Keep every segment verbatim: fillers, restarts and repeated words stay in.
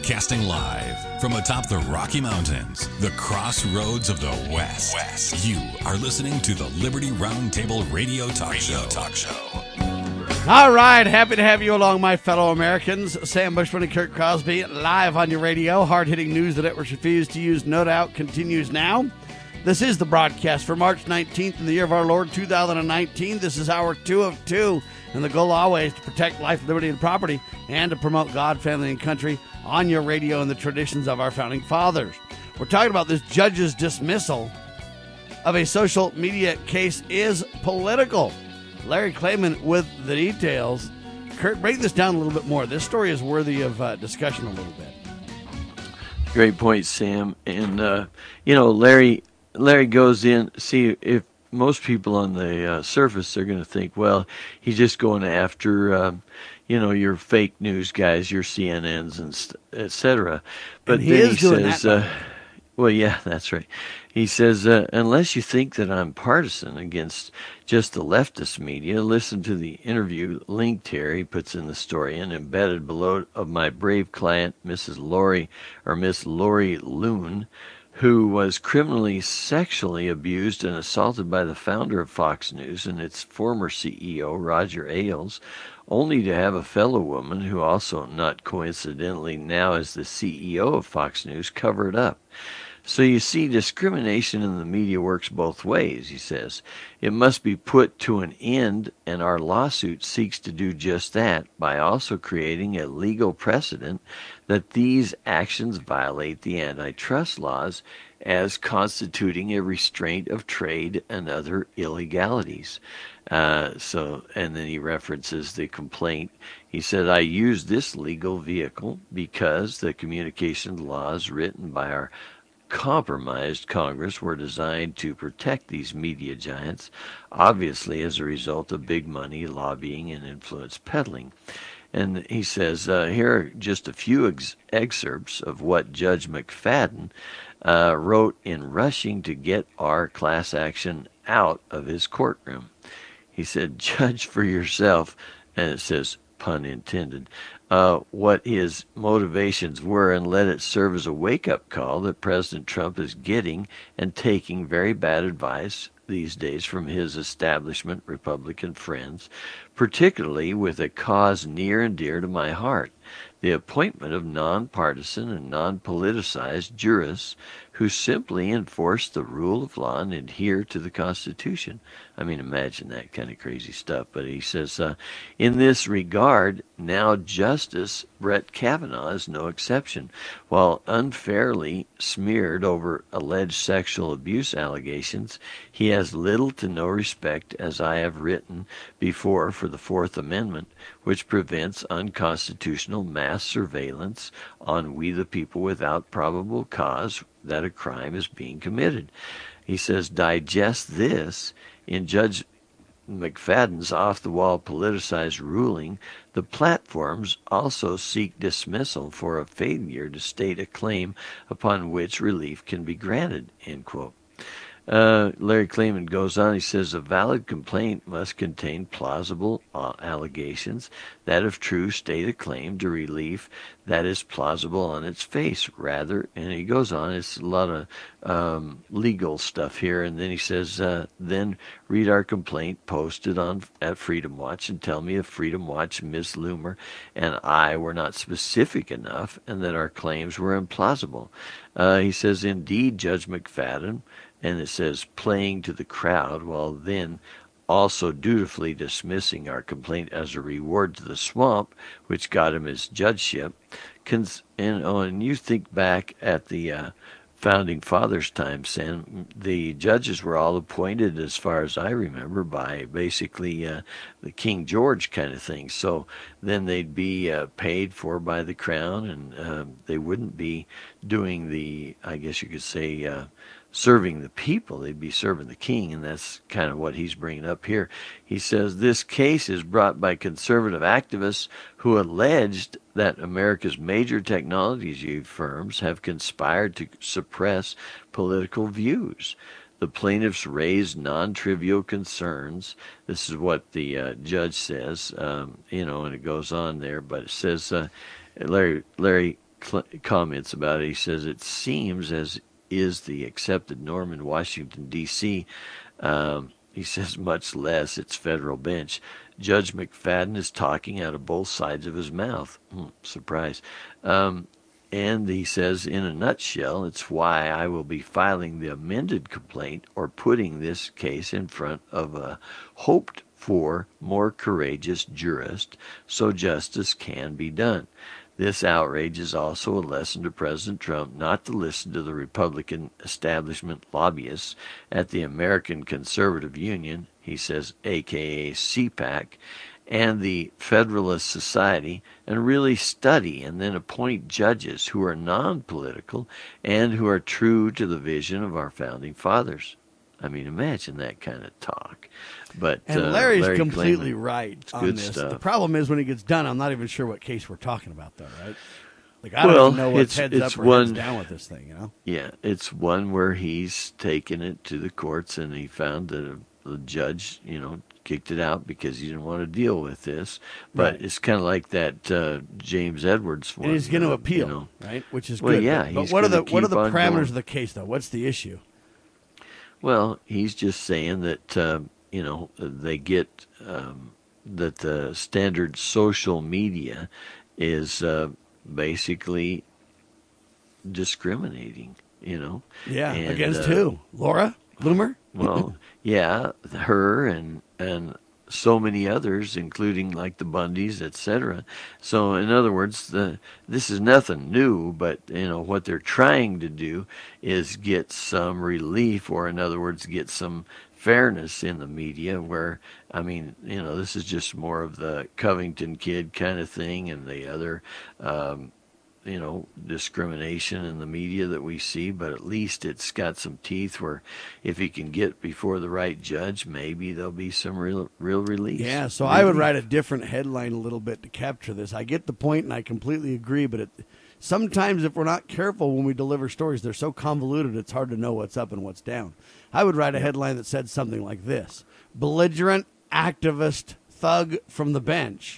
Broadcasting live from atop the Rocky Mountains, the crossroads of the West. West. You are listening to the Liberty Roundtable Radio Talk Radio Show. Talk Show. All right, happy to have you along, my fellow Americans. Sam Bushman and Kurt Crosby, live on your radio. Hard-hitting news the networks refuse to use, no doubt, continues now. This is the broadcast for March nineteenth in the year of our Lord, two thousand nineteen. This is hour two of two, and the goal always to protect life, liberty, and property, and to promote God, family, and country on your radio and the traditions of our founding fathers. We're talking about this judge's dismissal of a social media case is political. Larry Klayman with the details. Kurt, break this down a little bit more. This story is worthy of uh, discussion a little bit. Great point, Sam. And, uh, you know, Larry Larry goes in, see, if most people on the uh, surface are going to think, well, he's just going after, uh, you know, your fake news guys, your C N Ns, and st- et cetera. But and he then is he doing says, that uh, well, yeah, that's right. He says, uh, unless you think that I'm partisan against just the leftist media, listen to the interview linked here. He puts in the story and embedded below of my brave client, Missus Lori, or Miss Lori Loon, who was criminally sexually abused and assaulted by the founder of Fox News and its former C E O, Roger Ailes, only to have a fellow woman who also, not coincidentally, now is the C E O of Fox News, cover it up. So you see, discrimination in the media works both ways, he says. It must be put to an end, and our lawsuit seeks to do just that by also creating a legal precedent that these actions violate the antitrust laws as constituting a restraint of trade and other illegalities. Uh, so, and then he references the complaint. He said, I use this legal vehicle because the communication laws written by our compromised Congress were designed to protect these media giants, obviously as a result of big money lobbying and influence peddling. And he says, uh, here are just a few ex- excerpts of what Judge McFadden uh, wrote in rushing to get our class action out of his courtroom. He said, judge for yourself, and it says, pun intended, uh, what his motivations were, and let it serve as a wake-up call that President Trump is getting and taking very bad advice these days from his establishment Republican friends, particularly with a cause near and dear to my heart, the appointment of nonpartisan and non-politicized jurists who simply enforce the rule of law and adhere to the Constitution. I mean, imagine that kind of crazy stuff. But he says, uh, in this regard, now Justice Brett Kavanaugh is no exception. While unfairly smeared over alleged sexual abuse allegations, he has little to no respect, as I have written before, for the Fourth Amendment, which prevents unconstitutional mass surveillance on we the people without probable cause that a crime is being committed. He says, digest this. In Judge McFadden's off-the-wall politicized ruling, the platforms also seek dismissal for a failure to state a claim upon which relief can be granted, end quote. Uh, Larry Klayman goes on, he says, a valid complaint must contain plausible uh, allegations that, if true, state a claim to relief that is plausible on its face, rather, and he goes on, it's a lot of um, legal stuff here, and then he says, uh, then read our complaint posted on at Freedom Watch and tell me if Freedom Watch, Miz Loomer, and I were not specific enough and that our claims were implausible. Uh, he says, indeed, Judge McFadden, and it says playing to the crowd, while then also dutifully dismissing our complaint as a reward to the swamp, which got him his judgeship. Cons- and, oh, and you think back at the uh, Founding Fathers' time, Sam, the judges were all appointed, as far as I remember, by basically uh, the King George kind of thing. So then they'd be uh, paid for by the crown, and uh, they wouldn't be doing the, I guess you could say, uh, serving the people. They'd be serving the king, and that's kind of what he's bringing up here. He says this case is brought by conservative activists who alleged that America's major technology firms have conspired to suppress political views. The plaintiffs raised non-trivial concerns. This is what the uh, judge says, um, you know, and it goes on there, but it says, uh, Larry, Larry cl- comments about it. He says, it seems as is the accepted norm in Washington, D C Um, he says, much less its federal bench. Judge McFadden is talking out of both sides of his mouth. Hmm, surprise. Um, and he says, in a nutshell, it's why I will be filing the amended complaint or putting this case in front of a hoped for more courageous jurist so justice can be done. This outrage is also a lesson to President Trump not to listen to the Republican establishment lobbyists at the American Conservative Union, he says, a k a. C PAC, and the Federalist Society, and really study and then appoint judges who are non-political and who are true to the vision of our founding fathers. I mean, imagine that kind of talk. But and uh, Larry's Larry completely Klayman, right on good this. stuff. The problem is when he gets done, I'm not even sure what case we're talking about, though, right? Like, I don't Well, even know what's it's- heads it's up or one- heads down with this thing, you know? Yeah, it's one where he's taken it to the courts, and he found that a, the judge, you know, kicked it out because he didn't want to deal with this. But Right. it's kind of like that uh, James Edwards one. And he's going to uh, appeal, you know. right? Which is Well, good. yeah, but, but he's what are the gonna what are keep the on parameters going. of the case, though? What's the issue? Well, he's just saying that, uh, you know, they get um, that the standard social media is uh, basically discriminating, you know. Yeah, And, against uh, who? Laura Loomer? Well, yeah, her and and so many others, including like the Bundys, et cetera. So, in other words, the this is nothing new, but you know what they're trying to do is get some relief, or in other words, get some fairness in the media. Where I mean, you know, this is just more of the Covington kid kind of thing, and the other. Um, you know, discrimination in the media that we see, but at least it's got some teeth where if he can get before the right judge, maybe there'll be some real real relief. Yeah, so I would write a different headline a little bit to capture this. I get the point, and I completely agree, but it, sometimes if we're not careful when we deliver stories, they're so convoluted it's hard to know what's up and what's down. I would write a headline that said something like this: belligerent activist thug from the bench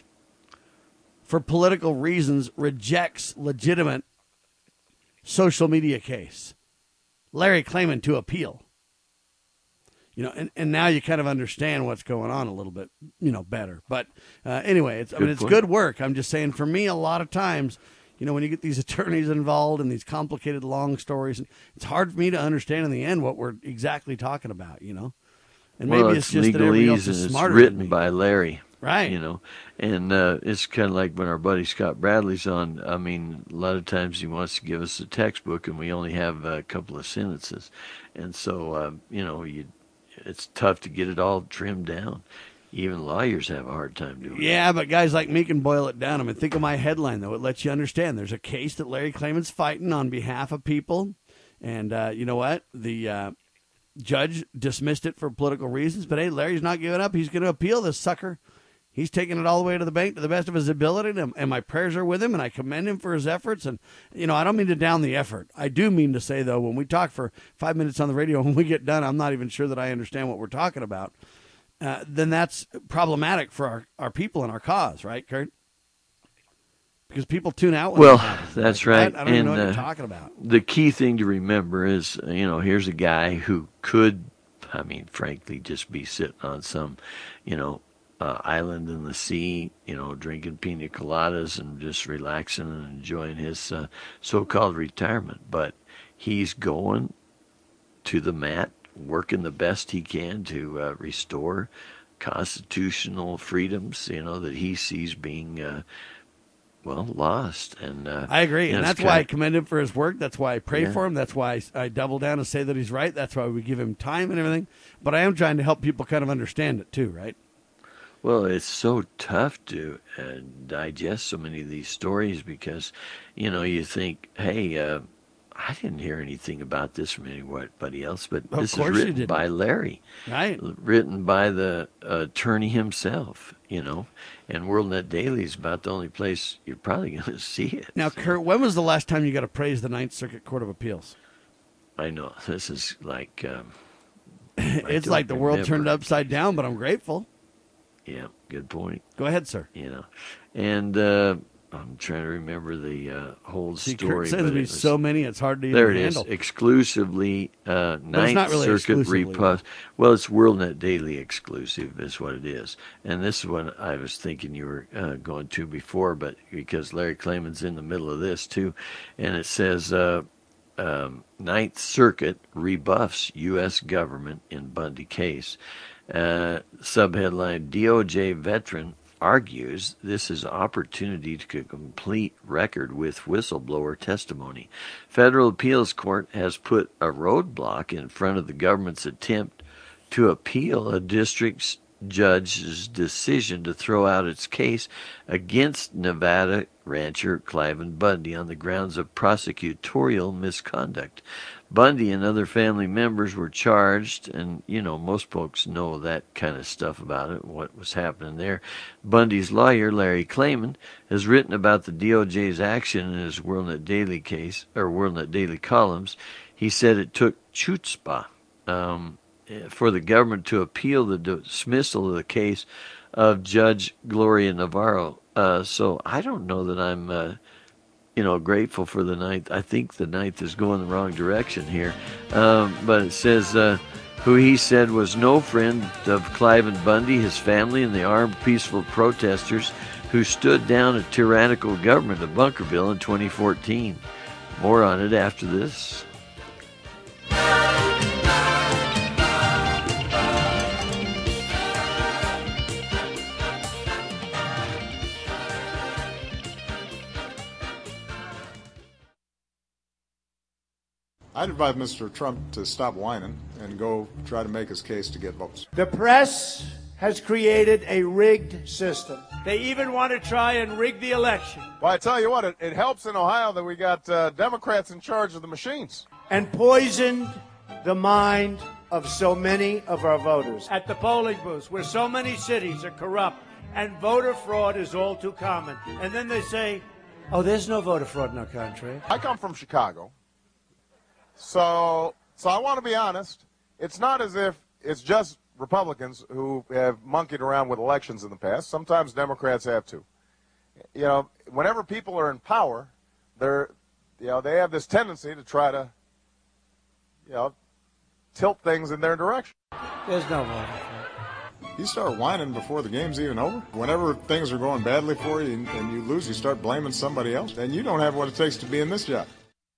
for political reasons rejects legitimate social media case. Larry Klayman to appeal. You know, and, and now you kind of understand what's going on a little bit, you know, better. But uh, anyway, it's I mean, it's point. good work. I'm just saying, for me, a lot of times, you know, when you get these attorneys involved in these complicated, long stories, it's hard for me to understand in the end what we're exactly talking about, you know. And maybe well, it's, it's just that everybody else legalese and is it's smarter than written me. by Larry. Right. You know, and uh, it's kind of like when our buddy Scott Bradley's on. I mean, a lot of times he wants to give us a textbook, and we only have a couple of sentences, and so uh, you know, you it's tough to get it all trimmed down. Even lawyers have a hard time doing it. Yeah, but guys like me can boil it down. I mean, think of my headline, though. It lets you understand there's a case that Larry Klayman's fighting on behalf of people. And uh, you know what? The uh, judge dismissed it for political reasons. But, hey, Larry's not giving up. He's going to appeal this sucker. He's taking it all the way to the bank to the best of his ability. And, and my prayers are with him, and I commend him for his efforts. And, you know, I don't mean to down the effort. I do mean to say, though, when we talk for five minutes on the radio, when we get done, I'm not even sure that I understand what we're talking about. Uh, then that's problematic for our, our people and our cause, right, Kurt? Because people tune out when Well, that happens. that's Like, right. I, I don't even know And, what you're uh, talking about. The key thing to remember is, you know, here's a guy who could, I mean, frankly, just be sitting on some, you know, uh, island in the sea, you know, drinking pina coladas and just relaxing and enjoying his uh, so-called retirement. But he's going to the mat, working the best he can to uh, restore constitutional freedoms, you know, that he sees being, uh, well, lost. And uh, I agree, you know, and it's that's why I kinda- commend him for his work. That's why I pray Yeah. for him. That's why I, I double down and say that he's right. That's why we give him time and everything. But I am trying to help people kind of understand it too, right? Well, it's so tough to uh, digest so many of these stories because, you know, you think, hey, uh, I didn't hear anything about this from anybody else, but Of this is course you written didn't. by Larry, Right. written by the uh, attorney himself, you know, and WorldNet Daily is about the only place you're probably going to see it. Now, Kurt, when was the last time you got to praise the Ninth Circuit Court of Appeals? I know, this is like... Um, It's don't like the world remember. turned upside down, but I'm grateful. Yeah, good point. Go ahead, sir. You know, and uh, I'm trying to remember the uh, whole See, story. Kurt sends me was, so many, it's hard to even there it handle. is. Exclusively uh, Ninth not really Circuit exclusively. repost. Well, it's WorldNet Daily exclusive is what it is. And this is what I was thinking you were uh, going to before, but because Larry Klayman's in the middle of this too. And it says uh, um, Ninth Circuit rebuffs U S government in Bundy case. Uh, subheadline, D O J veteran argues this is opportunity to complete record with whistleblower testimony. Federal appeals court has put a roadblock in front of the government's attempt to appeal a district judge's decision to throw out its case against Nevada rancher Cliven Bundy on the grounds of prosecutorial misconduct. Bundy and other family members were charged, and, you know, most folks know that kind of stuff about it, what was happening there. Bundy's lawyer, Larry Klayman, has written about the D O J's action in his WorldNet Daily case, or WorldNet Daily columns. He said it took chutzpah um, for the government to appeal the dismissal of the case of Judge Gloria Navarro. Uh, so I don't know that I'm... Uh, you know, grateful for the ninth. I think the ninth is going the wrong direction here. Um, but it says, uh, who he said was no friend of Cliven Bundy, his family, and the armed peaceful protesters who stood down a tyrannical government of Bunkerville in twenty fourteen. More on it after this. I'd advise Mister Trump to stop whining and go try to make his case to get votes. The press has created a rigged system. They even want to try and rig the election. Well, I tell you what, it, it helps in Ohio that we got uh, Democrats in charge of the machines. And poisoned the mind of so many of our voters. At the polling booths, where so many cities are corrupt and voter fraud is all too common. And then they say, oh, there's no voter fraud in our country. I come from Chicago. So, so I want to be honest. It's not as if it's just Republicans who have monkeyed around with elections in the past. Sometimes Democrats have too. You know, whenever people are in power, they're, you know, they have this tendency to try to, you know, tilt things in their direction. There's no voter fraud. You start whining before the game's even over. Whenever things are going badly for you and, and you lose, you start blaming somebody else. And you don't have what it takes to be in this job.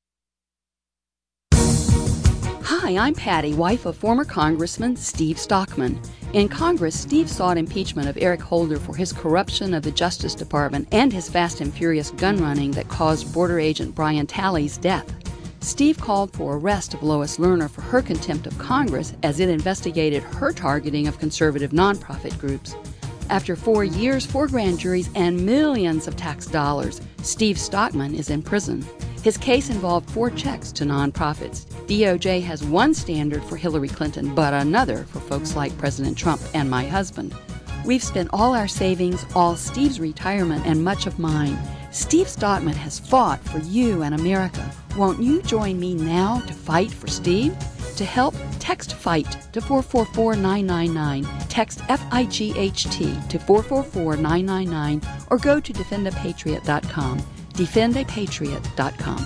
Hi, I'm Patty, wife of former Congressman Steve Stockman. In Congress, Steve sought impeachment of Eric Holder for his corruption of the Justice Department and his fast and furious gun running that caused border agent Brian Talley's death. Steve called for arrest of Lois Lerner for her contempt of Congress as it investigated her targeting of conservative nonprofit groups. After four years, four grand juries, and millions of tax dollars, Steve Stockman is in prison. His case involved four checks to nonprofits. D O J has one standard for Hillary Clinton, but another for folks like President Trump and my husband. We've spent all our savings, all Steve's retirement, and much of mine. Steve Stockman has fought for you and America. Won't you join me now to fight for Steve? To help, text FIGHT to four four four nine nine nine. Text F I G H T to four four four nine nine nine or go to defend a patriot dot com. defend a patriot dot com.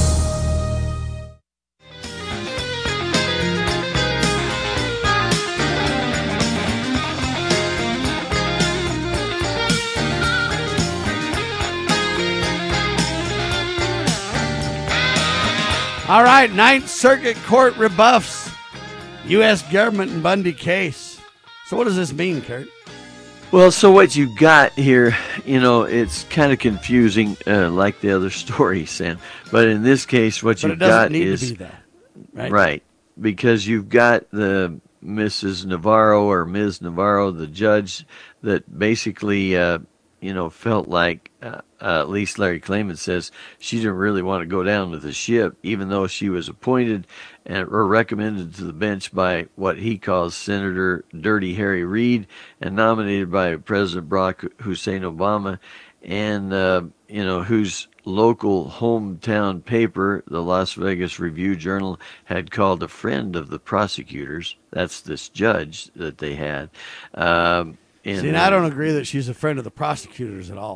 All right, Ninth Circuit Court rebuffs U S government and Bundy case. So what does this mean, Kurt? Well, so what you got here, you know, it's kind of confusing, uh, like the other story, Sam. But in this case, what But you've it doesn't got need is to be that, right? right, because you've got the Missus Navarro or Miz Navarro, the judge, that basically, uh, you know, felt like, uh, uh, at least Larry Klayman says, she didn't really want to go down with the ship, even though she was appointed and or recommended to the bench by what he calls Senator Dirty Harry Reid and nominated by President Barack Hussein Obama, and uh, you know, whose local hometown paper, the Las Vegas Review-Journal, had called a friend of the prosecutors. That's this judge that they had. Um, and, See, and I don't agree that she's a friend of the prosecutors at all.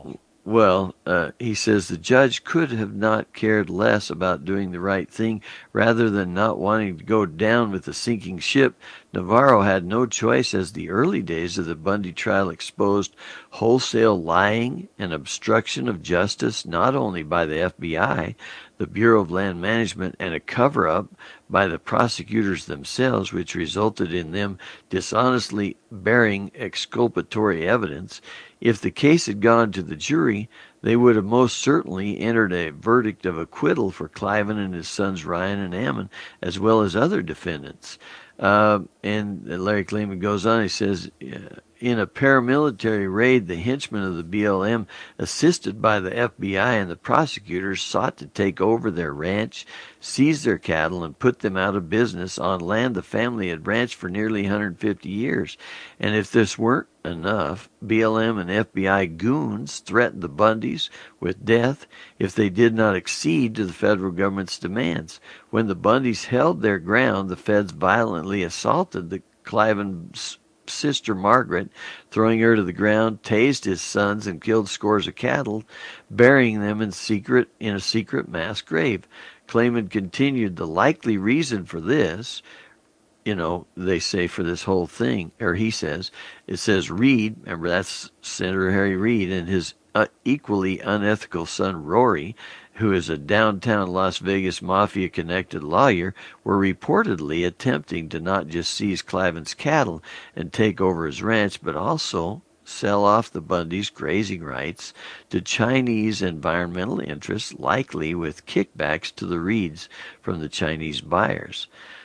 well, uh, he says the judge could have not cared less about doing the right thing rather than not wanting to go down with the sinking ship. Navarro had no choice, as the early days of the Bundy trial exposed wholesale lying and obstruction of justice, not only by the F B I, the Bureau of Land Management, and a cover-up by the prosecutors themselves, which resulted in them dishonestly bearing exculpatory evidence. If the case had gone to the jury, they would have most certainly entered a verdict of acquittal for Cliven and his sons Ryan and Ammon, as well as other defendants. Uh, and Larry Klayman goes on, he says, in a paramilitary raid, the henchmen of the B L M, assisted by the F B I and the prosecutors, sought to take over their ranch, seize their cattle, and put them out of business on land the family had ranched for nearly one hundred fifty years. And if this weren't enough, B L M and F B I goons threatened the Bundys with death if they did not accede to the federal government's demands. When the Bundys held their ground, the feds violently assaulted the Cliven's sister Margaret, throwing her to the ground, tased his sons, and killed scores of cattle, burying them in secret in a secret mass grave. Klayman continued, the likely reason for this, you know, they say for this whole thing, or he says, it says Reed, remember that's Senator Harry Reid, and his uh, equally unethical son Rory, who is a downtown Las Vegas mafia-connected lawyer, were reportedly attempting to not just seize Cliven's cattle and take over his ranch, but also sell off the Bundys' grazing rights to Chinese environmental interests, likely with kickbacks to the Reeds from the Chinese buyers.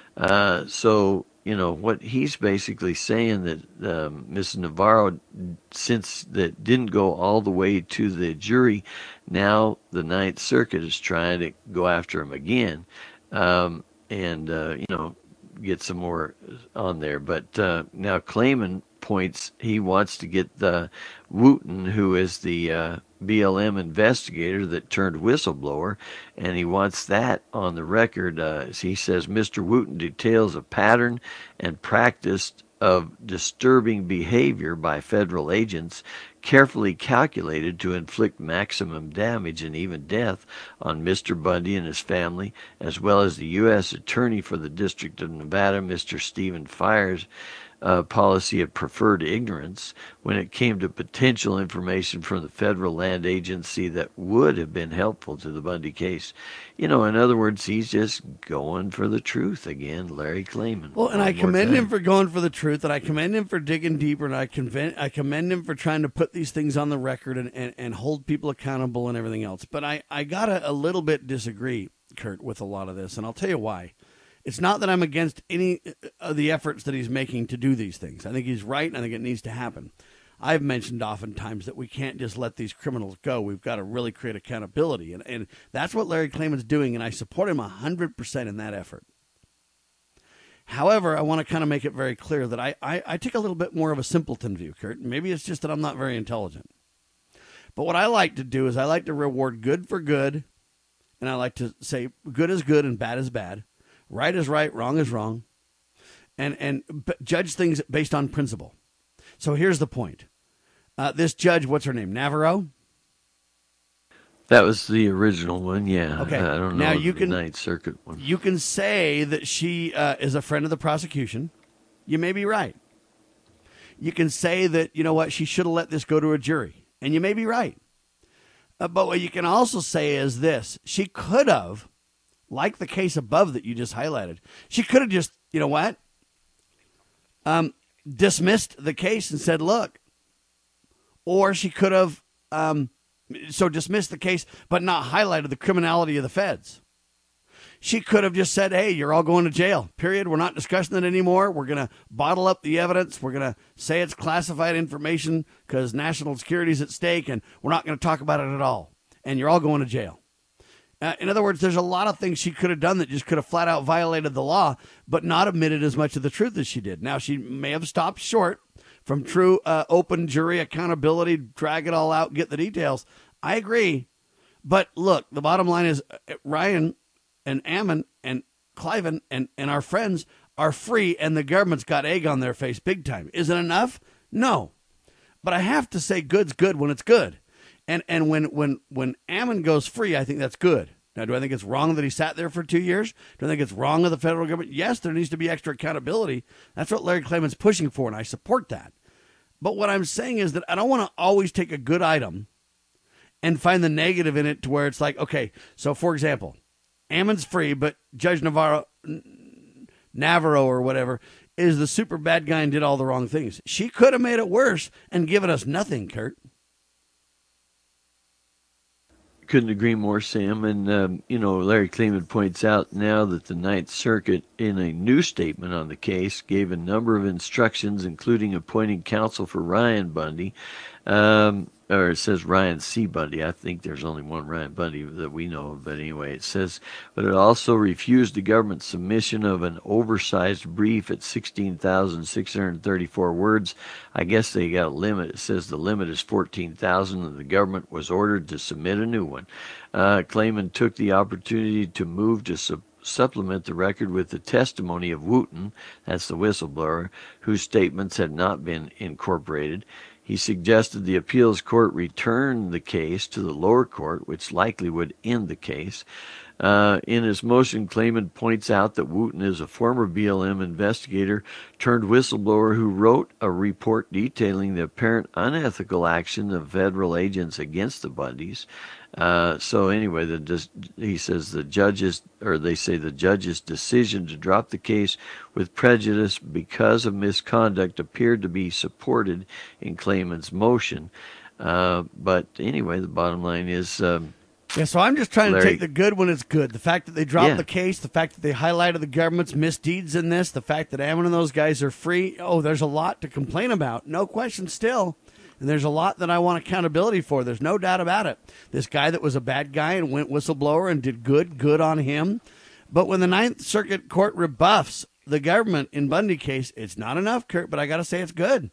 Uh, so, you know, what he's basically saying that um, Missus Navarro, since that didn't go all the way to the jury, now the Ninth Circuit is trying to go after him again, um, and, uh, you know, get some more on there. But uh, now Klayman points he wants to get the Wooten, who is the uh, B L M investigator that turned whistleblower, and he wants that on the record. Uh, he says Mister Wooten details a pattern and practice of disturbing behavior by federal agents, carefully calculated to inflict maximum damage and even death on Mister Bundy and his family, as well as the U S Attorney for the District of Nevada, Mister Stephen Fires, Uh, policy of preferred ignorance when it came to potential information from the federal land agency that would have been helpful to the Bundy case. You know, in other words, he's just going for the truth again, Larry Klayman. Well, and I commend him for going for the truth, and I commend him for digging deeper, and I, conven- I commend him for trying to put these things on the record and, and, and hold people accountable and everything else. But I, I got to a little bit disagree, Kurt, with a lot of this, and I'll tell you why. It's not that I'm against any of the efforts that he's making to do these things. I think he's right, and I think it needs to happen. I've mentioned oftentimes that we can't just let these criminals go. We've got to really create accountability, and, and that's what Larry Klayman's doing, and I support him one hundred percent in that effort. However, I want to kind of make it very clear that I, I, I take a little bit more of a simpleton view, Kurt. Maybe it's just that I'm not very intelligent. But what I like to do is I like to reward good for good, and I like to say good is good and bad is bad. Right is right, wrong is wrong, and and b- judge things based on principle. So here's the point. Uh, this judge, what's her name, Navarro? That was the original one, yeah. Okay. I don't know now the you can, Ninth Circuit one. You can say that she uh, is a friend of the prosecution. You may be right. You can say that, you know what, she should have let this go to a jury, and you may be right. Uh, but what you can also say is this. She could have, like the case above that you just highlighted, she could have just, you know what, um, dismissed the case and said, look, or she could have um, so dismissed the case but not highlighted the criminality of the feds. She could have just said, hey, you're all going to jail, period. We're not discussing it anymore. We're going to bottle up the evidence. We're going to say it's classified information because national security is at stake, and we're not going to talk about it at all. And you're all going to jail. Uh, in other words, there's a lot of things she could have done that just could have flat out violated the law, but not admitted as much of the truth as she did. Now, she may have stopped short from true uh, open jury accountability, drag it all out, get the details. I agree. But look, the bottom line is uh, Ryan and Ammon and Cliven and, and our friends are free, and the government's got egg on their face big time. Is it enough? No. But I have to say good's good when it's good. And and when when when Ammon goes free, I think that's good. Now, do I think it's wrong that he sat there for two years? Do I think it's wrong of the federal government? Yes, there needs to be extra accountability. That's what Larry Klayman's pushing for, and I support that. But what I'm saying is that I don't want to always take a good item and find the negative in it to where it's like, okay, so for example, Ammon's free, but Judge Navarro, Navarro or whatever, is the super bad guy and did all the wrong things. She could have made it worse and given us nothing, Kurt. Couldn't agree more, Sam. And, um, you know, Larry Klayman points out now that the Ninth Circuit, in a new statement on the case, gave a number of instructions, including appointing counsel for Ryan Bundy. Um, or it says Ryan C. Bundy. I think there's only one Ryan Bundy that we know of. But anyway, it says, but it also refused the government's submission of an oversized brief at sixteen thousand six hundred thirty-four words. I guess they got a limit. It says the limit is fourteen thousand, and the government was ordered to submit a new one. Uh, Klayman took the opportunity to move to sub- supplement the record with the testimony of Wooten, that's the whistleblower, whose statements had not been incorporated. He suggested the appeals court return the case to the lower court, which likely would end the case. Uh, in his motion, Klayman points out that Wooten is a former B L M investigator turned whistleblower who wrote a report detailing the apparent unethical action of federal agents against the Bundys. Uh, so anyway, the, he says the judges, or they say the judge's decision to drop the case with prejudice because of misconduct appeared to be supported in Klayman's motion. Uh, but anyway, the bottom line is... Um, Yeah, so I'm just trying Larry, to take the good when it's good. The fact that they dropped yeah. the case, the fact that they highlighted the government's misdeeds in this, the fact that Ammon and those guys are free. Oh, there's a lot to complain about. No question still. And there's a lot that I want accountability for. There's no doubt about it. This guy that was a bad guy and went whistleblower and did good, good on him. But when the Ninth Circuit Court rebuffs the government in Bundy case, it's not enough, Kurt, but I got to say it's good.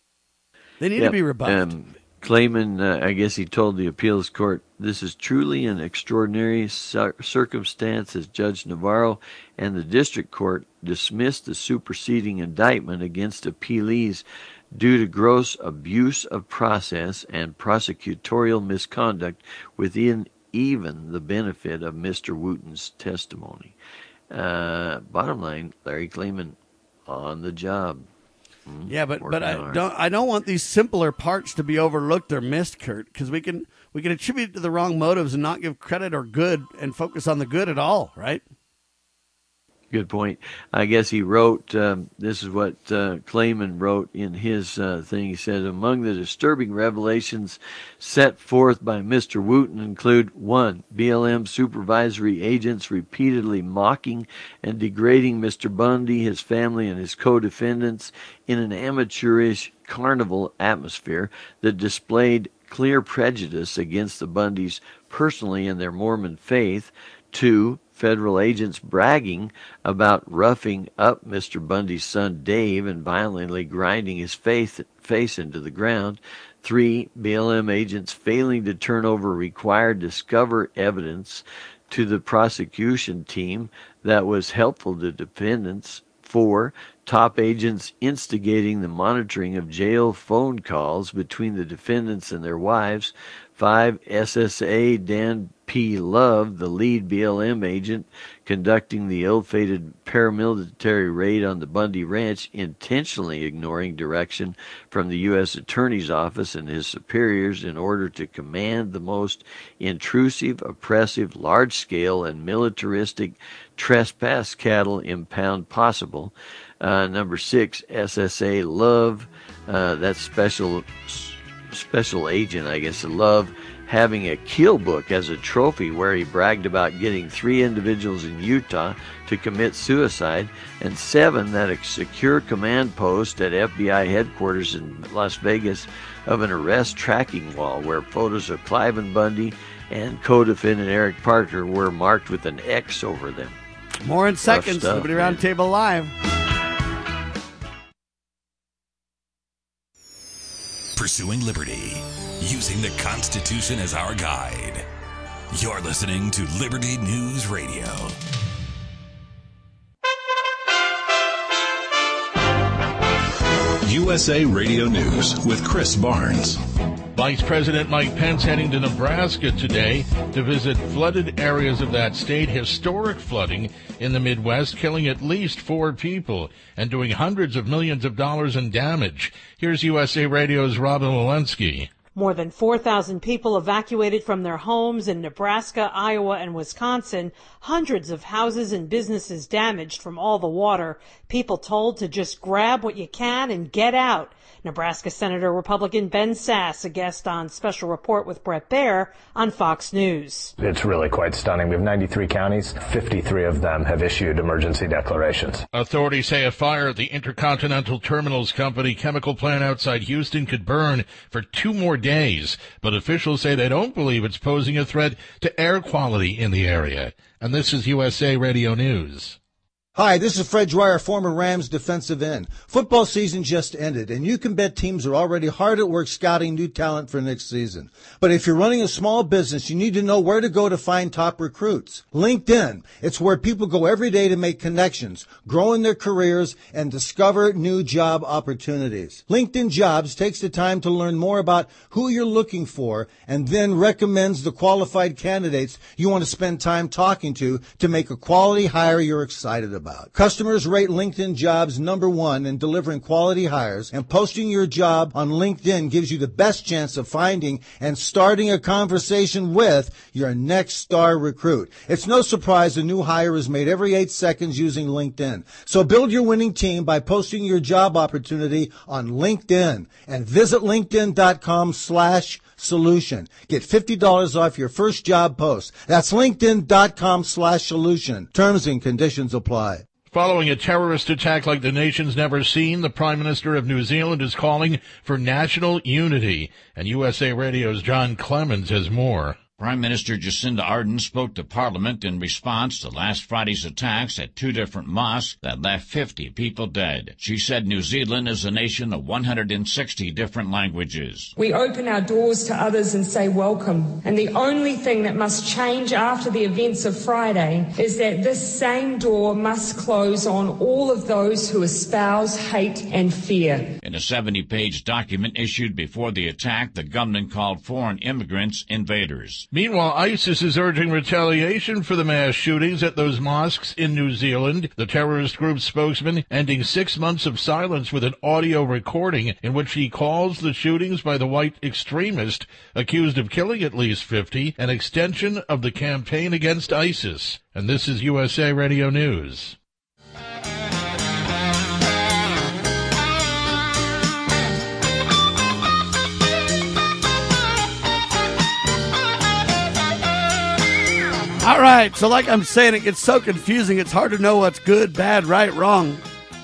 They need yep. to be rebuffed. Um, Klayman, uh, I guess he told the appeals court, this is truly an extraordinary cir- circumstance as Judge Navarro and the district court dismissed the superseding indictment against appealees due to gross abuse of process and prosecutorial misconduct within even the benefit of Mister Wooten's testimony. Uh, bottom line, Larry Klayman on the job. Mm, yeah, but but I hard. don't I don't want these simpler parts to be overlooked or missed, Kurt, because we can we can attribute it to the wrong motives and not give credit or good and focus on the good at all, right? Good point. I guess he wrote, um, this is what uh, Klayman wrote in his uh, thing. He said, among the disturbing revelations set forth by Mister Wooten include, one, B L M supervisory agents repeatedly mocking and degrading Mister Bundy, his family, and his co-defendants in an amateurish carnival atmosphere that displayed clear prejudice against the Bundys personally and their Mormon faith. Two, federal agents bragging about roughing up Mister Bundy's son Dave and violently grinding his face, face into the ground. Three, B L M agents failing to turn over required discover evidence to the prosecution team that was helpful to defendants. Four, top agents instigating the monitoring of jail phone calls between the defendants and their wives. Five, S S A Dan P. Love, the lead B L M agent, conducting the ill-fated paramilitary raid on the Bundy Ranch, intentionally ignoring direction from the U S Attorney's Office and his superiors in order to command the most intrusive, oppressive, large-scale, and militaristic trespass cattle impound possible. Uh, number six, S S A Love, uh, that's special special agent, I guess, Love, having a kill book as a trophy where he bragged about getting three individuals in Utah to commit suicide, and seven, that a secure command post at F B I headquarters in Las Vegas of an arrest tracking wall where photos of Cliven Bundy and co-defendant Eric Parker were marked with an X over them. More in seconds. Liberty Roundtable Live. Pursuing liberty, using the Constitution as our guide. You're listening to Liberty News Radio. U S A Radio News with Chris Barnes. Vice President Mike Pence heading to Nebraska today to visit flooded areas of that state. Historic flooding in the Midwest, killing at least four people and doing hundreds of millions of dollars in damage. Here's U S A Radio's Robin Walensky. More than four thousand people evacuated from their homes in Nebraska, Iowa, and Wisconsin. Hundreds of houses and businesses damaged from all the water. People told to just grab what you can and get out. Nebraska Senator Republican Ben Sasse, a guest on Special Report with Bret Baier on Fox News. It's really quite stunning. We have ninety-three counties. fifty-three of them have issued emergency declarations. Authorities say a fire at the Intercontinental Terminals Company chemical plant outside Houston could burn for two more days, but officials say they don't believe it's posing a threat to air quality in the area. And this is U S A Radio News. Hi, this is Fred Dwyer, former Rams defensive end. Football season just ended, and you can bet teams are already hard at work scouting new talent for next season. But if you're running a small business, you need to know where to go to find top recruits. LinkedIn. It's where people go every day to make connections, grow in their careers, and discover new job opportunities. LinkedIn Jobs takes the time to learn more about who you're looking for and then recommends the qualified candidates you want to spend time talking to to make a quality hire you're excited about. About. Customers rate LinkedIn Jobs number one in delivering quality hires, and posting your job on LinkedIn gives you the best chance of finding and starting a conversation with your next star recruit. It's no surprise a new hire is made every eight seconds using LinkedIn. So build your winning team by posting your job opportunity on LinkedIn and visit linkedin.com slash solution. Get fifty dollars off your first job post. That's linkedin.com slash solution. Terms and conditions apply. Following a terrorist attack like the nation's never seen, the Prime Minister of New Zealand is calling for national unity. And U S A Radio's John Clemens has more. Prime Minister Jacinda Ardern spoke to Parliament in response to last Friday's attacks at two different mosques that left fifty people dead. She said New Zealand is a nation of one hundred sixty different languages. We open our doors to others and say welcome. And the only thing that must change after the events of Friday is that this same door must close on all of those who espouse hate and fear. In a seventy-page document issued before the attack, the government called foreign immigrants invaders. Meanwhile, ISIS is urging retaliation for the mass shootings at those mosques in New Zealand. The terrorist group's spokesman ending six months of silence with an audio recording in which he calls the shootings by the white extremist accused of killing at least fifty an extension of the campaign against ISIS. And this is U S A Radio News. All right, so like I'm saying, it gets so confusing, it's hard to know what's good, bad, right, wrong.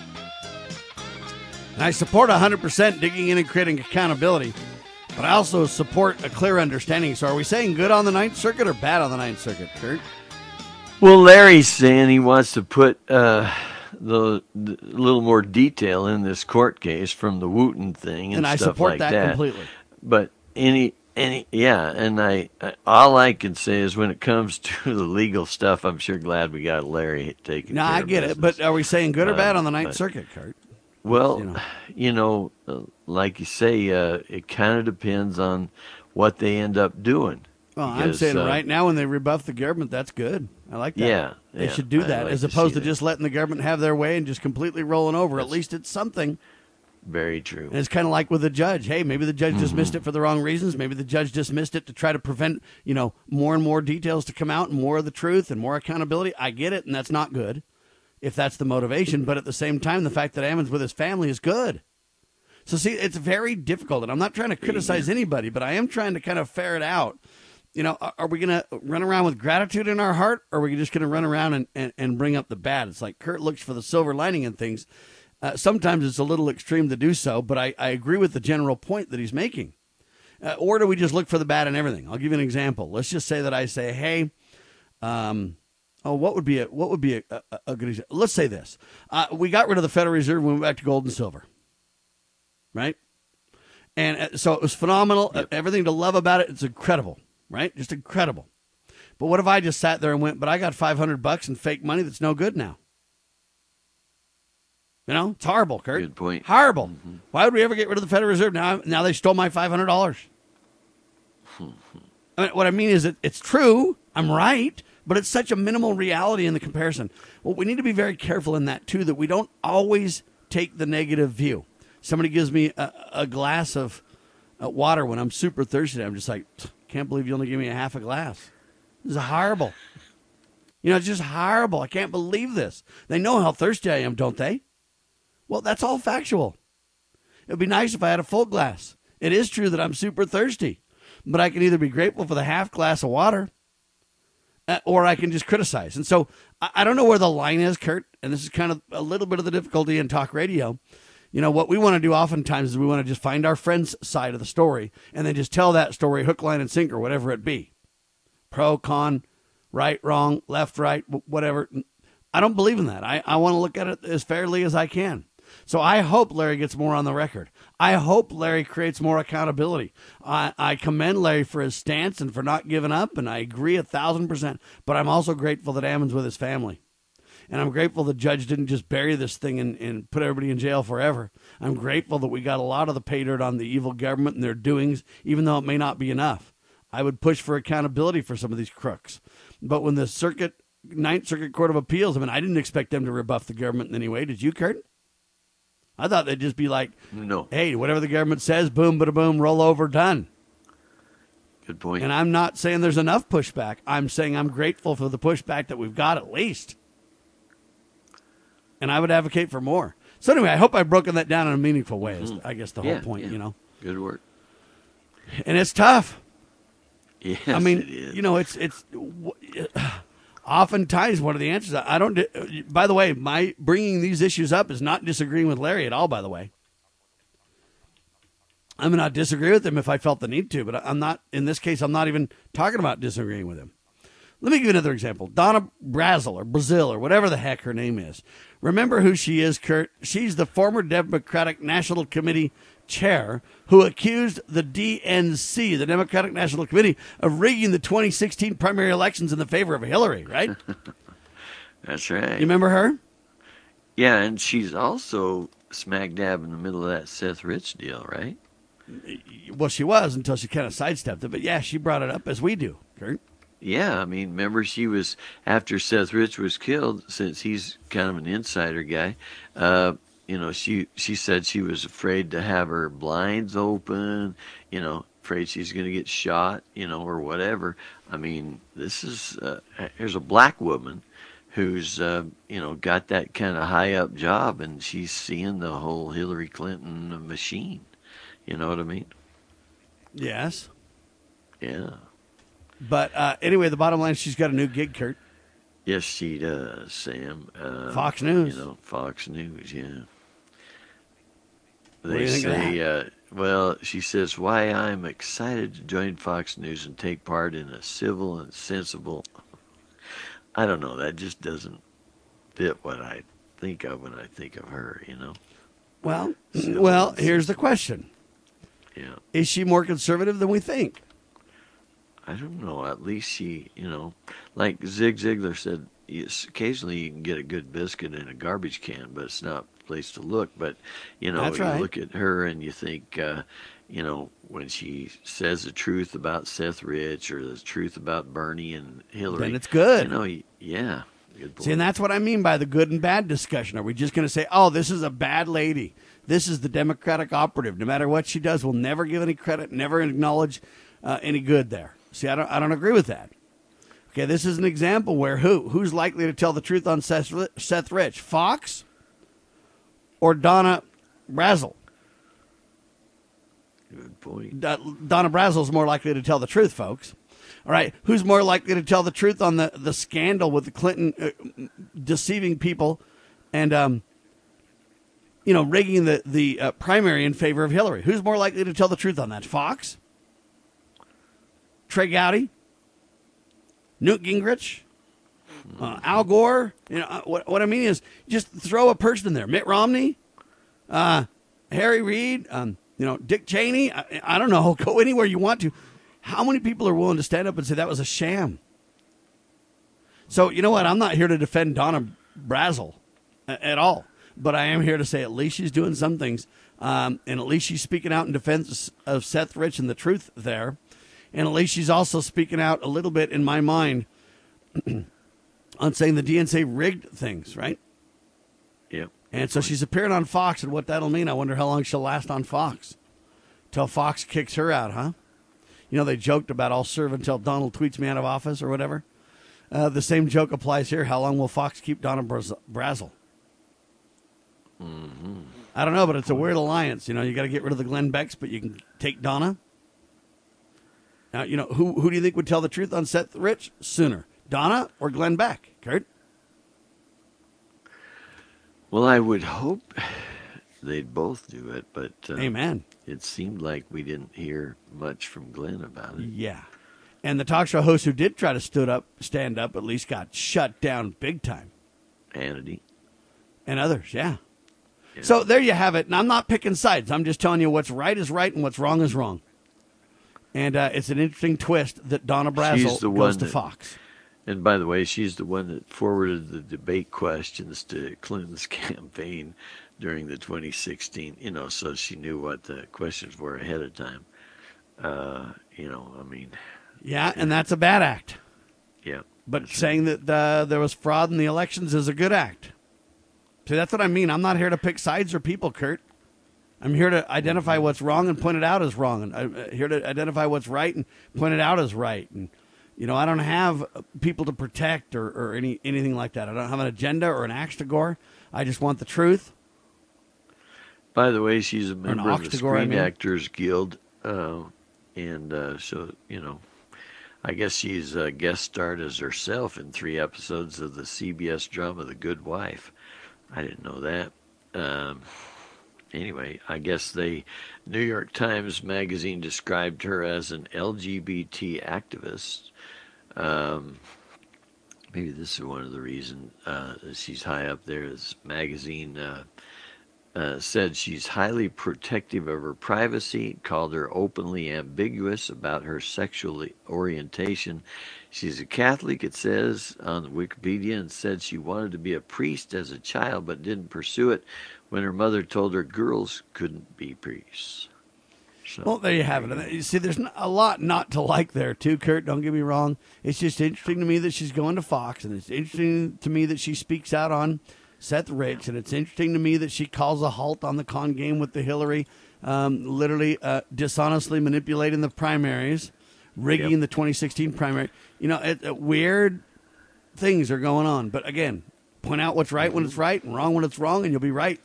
And I support one hundred percent digging in and creating accountability, but I also support a clear understanding. So are we saying good on the Ninth Circuit or bad on the Ninth Circuit, Kurt? Well, Larry's saying he wants to put uh, the, the little more detail in this court case from the Wooten thing and, and I stuff support like that, that completely. But any... Any, yeah, and I, I all I can say is when it comes to the legal stuff, I'm sure glad we got Larry taking no, care I of get business. it, but are we saying good or bad Uh, on the Ninth but- Circuit, Kurt? Well, You know. you know, uh, like you say, uh, it kind of depends on what they end up doing. Well, I'm Because, saying uh, right now when they rebuff the government, that's good. I like that. Yeah, They yeah, should do I that like as to opposed see to just letting the government have their way and just completely rolling over. At least it's something. Very true. And it's kind of like with the judge. Hey, maybe the judge Mm-hmm. dismissed it for the wrong reasons. Maybe the judge dismissed it to try to prevent, you know, more and more details to come out and more of the truth and more accountability. I get it, and that's not good if that's the motivation. But at the same time, the fact that Ammon's with his family is good. So, see, it's very difficult. And I'm not trying to criticize anybody, but I am trying to kind of ferret out, you know, are, are we going to run around with gratitude in our heart, or are we just going to run around and, and, and bring up the bad? It's like Kurt looks for the silver lining in things. Uh, sometimes it's a little extreme to do so, but I, I agree with the general point that he's making. Uh, or do we just look for the bad in everything? I'll give you an example. Let's just say that I say, hey, um, oh, what would be a what would be a, a, a good example? Let's say this: uh, we got rid of the Federal Reserve, we went back to gold and silver, right? And uh, so it was phenomenal. Yep. Everything to love about it, it's incredible, right? Just incredible. But what if I just sat there and went, but I got five hundred bucks in fake money that's no good now? You know, it's horrible, Kurt. Good point. Horrible. Mm-hmm. Why would we ever get rid of the Federal Reserve? Now, now they stole my five hundred dollars. I mean, what I mean is that it's true. I'm right. But it's such a minimal reality in the comparison. Well, we need to be very careful in that, too, that we don't always take the negative view. Somebody gives me a, a glass of uh, water when I'm super thirsty. I'm just like, can't believe you only gave me a half a glass. This is horrible. You know, it's just horrible. I can't believe this. They know how thirsty I am, don't they? Well, that's all factual. It would be nice if I had a full glass. It is true that I'm super thirsty. But I can either be grateful for the half glass of water, Uh, or I can just criticize. And so I, I don't know where the line is, Kurt, and this is kind of a little bit of the difficulty in talk radio. You know, what we want to do oftentimes is we want to just find our friend's side of the story and then just tell that story hook, line, and sinker, whatever it be. Pro, con, right, wrong, left, right, whatever. I don't believe in that. I, I want to look at it as fairly as I can. So I hope Larry gets more on the record. I hope Larry creates more accountability. I, I commend Larry for his stance and for not giving up, and I agree a thousand percent. But I'm also grateful that Ammon's with his family. And I'm grateful the judge didn't just bury this thing and, and put everybody in jail forever. I'm grateful that we got a lot of the pay dirt on the evil government and their doings, even though it may not be enough. I would push for accountability for some of these crooks. But when the circuit, Ninth Circuit Court of Appeals, I mean, I didn't expect them to rebuff the government in any way. Did you, Kurt? I thought they'd just be like, no. Hey, whatever the government says, boom, bada boom, roll over, done. Good point. And I'm not saying there's enough pushback. I'm saying I'm grateful for the pushback that we've got at least. And I would advocate for more. So anyway, I hope I've broken that down in a meaningful way, is, mm-hmm. I guess the yeah, whole point, yeah. you know. Good work. And it's tough. Yes, I mean, it is. you know, it's it's oftentimes one of the answers. I don't. By the way, my bringing these issues up is not disagreeing with Larry at all. By the way, I mean, I disagree with him if I felt the need to, but I'm not. In this case, I'm not even talking about disagreeing with him. Let me give you another example. Donna Brazil or Brazil or whatever the heck her name is. Remember who she is, Kurt? She's the former Democratic National Committee chair who accused the D N C, the Democratic National Committee, of rigging the twenty sixteen primary elections in the favor of Hillary, right? That's right. You remember her? Yeah, and she's also smack dab in the middle of that Seth Rich deal, right? Well, she was until she kind of sidestepped it. But, yeah, she brought it up as we do, Kurt. Yeah, I mean, remember she was, after Seth Rich was killed, since he's kind of an insider guy, uh, you know, she, she said she was afraid to have her blinds open, you know, afraid she's going to get shot, you know, or whatever. I mean, this is, uh, here's a black woman who's, uh, you know, got that kind of high up job, and she's seeing the whole Hillary Clinton machine. You know what I mean? Yes. Yeah. But uh, anyway, the bottom line is she's got a new gig, Kurt. Yes, she does, Sam. Uh, Fox News. You know, Fox News, yeah. What do They you think of say, uh, well, she says, why I'm excited to join Fox News and take part in a civil and sensible. I don't know, that just doesn't fit what I think of when I think of her, you know? Well, Civil well, and here's the sensible. question. Yeah. Is she more conservative than we think? I don't know. At least she, you know, like Zig Ziglar said, yes, occasionally you can get a good biscuit in a garbage can, but it's not a place to look. But, you know, That's you right. look at her and you think, uh, you know, when she says the truth about Seth Rich or the truth about Bernie and Hillary. Then it's good. You know, yeah. Good point. See, and that's what I mean by the good and bad discussion. Are we just going to say, oh, this is a bad lady? This is the Democratic operative. No matter what she does, we'll never give any credit, never acknowledge uh, any good there. See, I don't, I don't agree with that. Okay, this is an example where who? Who's likely to tell the truth on Seth, Seth Rich? Fox or Donna Brazil? Good point. Donna Brazil is more likely to tell the truth, folks. All right, who's more likely to tell the truth on the, the scandal with the Clinton uh, deceiving people and, um, you know, rigging the, the uh, primary in favor of Hillary? Who's more likely to tell the truth on that? Fox? Trey Gowdy? Newt Gingrich? Uh, Al Gore? You know, what, what I mean is just throw a person in there. Mitt Romney? Uh, Harry Reid? Um, you know, Dick Cheney? I, I don't know. Go anywhere you want to. How many people are willing to stand up and say that was a sham? So, you know what? I'm not here to defend Donna Brazil at all. But I am here to say at least she's doing some things. Um, and at least she's speaking out in defense of Seth Rich and the truth there. And at least she's also speaking out a little bit in my mind on saying the D N C rigged things, right? Yep. And so she's appearing on Fox, and what that'll mean, I wonder how long she'll last on Fox. Till Fox kicks her out, huh? You know, they joked about I'll serve until Donald tweets me out of office or whatever. Uh, the same joke applies here. How long will Fox keep Donna Brazile? Mm-hmm. I don't know, but it's a weird alliance. You know, you got to get rid of the Glenn Becks, but you can take Donna. Now, you know, who who do you think would tell the truth on Seth Rich sooner, Donna or Glenn Beck, Kurt? Well, I would hope they'd both do it, but uh, Amen. It seemed like we didn't hear much from Glenn about it. Yeah. And the talk show host who did try to stood up, stand up, at least got shut down big time. Hannity. And others, yeah. yeah. So there you have it. And I'm not picking sides. I'm just telling you what's right is right and what's wrong is wrong. And uh, it's an interesting twist that Donna Brazile goes to that, Fox. And by the way, she's the one that forwarded the debate questions to Clinton's campaign during the twenty sixteen, you know, so she knew what the questions were ahead of time. Uh, you know, I mean. Yeah, and that's a bad act. Yeah. But saying right. that uh, there was fraud in the elections is a good act. See, that's what I mean. I'm not here to pick sides or people, Kurt. I'm here to identify mm-hmm. what's wrong and point it out as wrong. And I'm here to identify what's right and point it out as right. And, you know, I don't have people to protect or, or any anything like that. I don't have an agenda or an axe to gore. I just want the truth. By the way, she's a member of the Screen I mean. Actors Guild. Uh, and uh, so, you know, I guess she's uh, guest starred as herself in three episodes of the C B S drama The Good Wife. I didn't know that. Um, anyway, I guess the New York Times Magazine described her as an L G B T activist. Um, maybe this is one of the reasons uh, she's high up there. This magazine uh, uh, said she's highly protective of her privacy, called her openly ambiguous about her sexual orientation. She's a Catholic, it says on Wikipedia, and said she wanted to be a priest as a child but didn't pursue it when her mother told her girls couldn't be priests. So, well, there you have it. You see, there's a lot not to like there, too, Kurt. Don't get me wrong. It's just interesting to me that she's going to Fox, and it's interesting to me that she speaks out on Seth Rich, and it's interesting to me that she calls a halt on the con game with the Hillary, um, literally uh, dishonestly manipulating the primaries, rigging yep. the twenty sixteen primary. You know, it, it, weird things are going on. But, again, point out what's right when it's right and wrong when it's wrong, and you'll be right.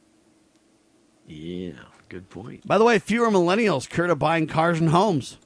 Yeah. Good point. By the way, fewer millennials, Kurt, are buying cars and homes.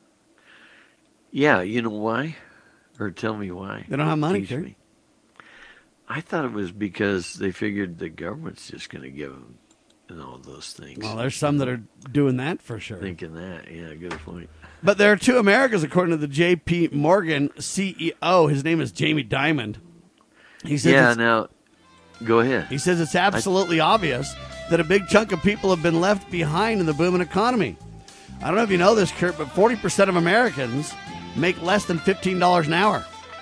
Yeah, you know why? Or tell me why. They don't have money, Teach Kurt. Me. I thought it was because they figured the government's just going to give them, you know, those things. Well, there's some that are doing that for sure. Thinking that, yeah, good point. But there are two Americans, according to the J P Morgan C E O. His name is Jamie Dimon. He says yeah, now, go ahead. He says it's absolutely I... obvious that a big chunk of people have been left behind in the booming economy. I don't know if you know this, Kurt, but forty percent of Americans make less than fifteen dollars an hour.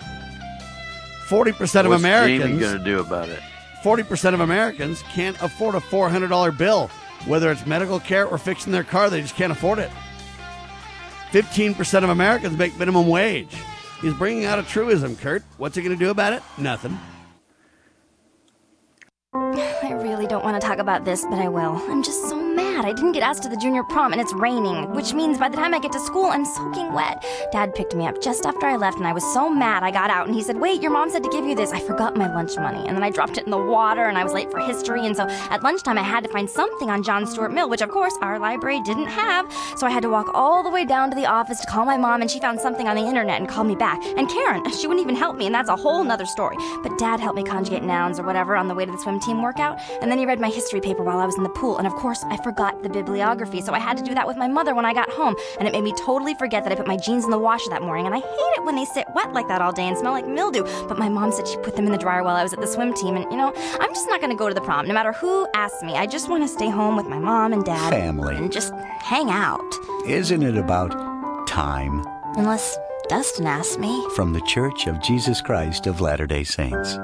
forty percent What's of Americans... What's Jamie going to do about it? forty percent of Americans can't afford a four hundred dollars bill. Whether it's medical care or fixing their car, they just can't afford it. fifteen percent of Americans make minimum wage. He's bringing out a truism, Kurt. What's he going to do about it? Nothing. I really don't want to talk about this, but I will. I'm just so mad. I didn't get asked to the junior prom, and it's raining, which means by the time I get to school, I'm soaking wet. Dad picked me up just after I left, and I was so mad I got out, and he said, wait, your mom said to give you this. I forgot my lunch money, and then I dropped it in the water, and I was late for history, and so at lunchtime I had to find something on John Stuart Mill, which, of course, our library didn't have, so I had to walk all the way down to the office to call my mom, and she found something on the internet and called me back. And Karen, she wouldn't even help me, and that's a whole nother story. But Dad helped me conjugate nouns or whatever on the way to the swim team workout, and then he read my history paper while I was in the pool, and of course I forgot the bibliography, so I had to do that with my mother when I got home, and it made me totally forget that I put my jeans in the washer that morning, and I hate it when they sit wet like that all day and smell like mildew, but my mom said she put them in the dryer while I was at the swim team, and you know, I'm just not going to go to the prom, no matter who asks me. I just want to stay home with my mom and dad. Family. And just hang out. Isn't it about time? Unless Dustin asks me. From the Church of Jesus Christ of Latter-day Saints.